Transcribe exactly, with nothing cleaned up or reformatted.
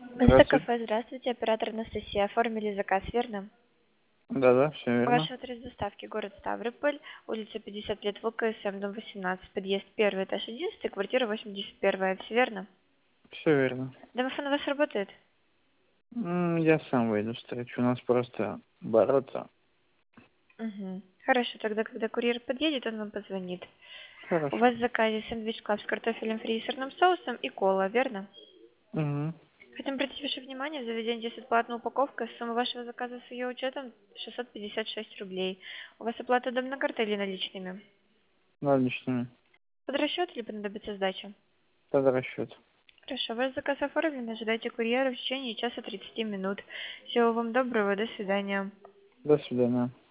Беста Здравствуйте. кафе, здравствуйте, оператор Анастасия. Оформили заказ, верно? Да-да, все верно. Ваш адрес доставки город Ставрополь, улица пятьдесят лет ВКСМ, дом восемнадцать, подъезд первый, этаж одиннадцать, квартира восемьдесят один, все верно? Все верно. Домофон у вас работает? М, Я сам выйду встречу. У нас просто бороться. Угу. Хорошо, тогда, когда курьер подъедет, он вам позвонит. У Хорошо. вас в заказе сэндвич клаб с картофелем фри и сырным соусом и кола, верно? Угу. Хотим обратить ваше внимание, в заведении действует платная упаковка. Сумма вашего заказа с ее учетом шестьсот пятьдесят шесть рублей. У вас оплата дом на карте или наличными? Наличными. Под расчет или понадобится сдача? Под расчет. Хорошо, ваш заказ оформлен, ожидайте курьера в течение часа тридцати минут. Всего вам доброго, до свидания. До свидания.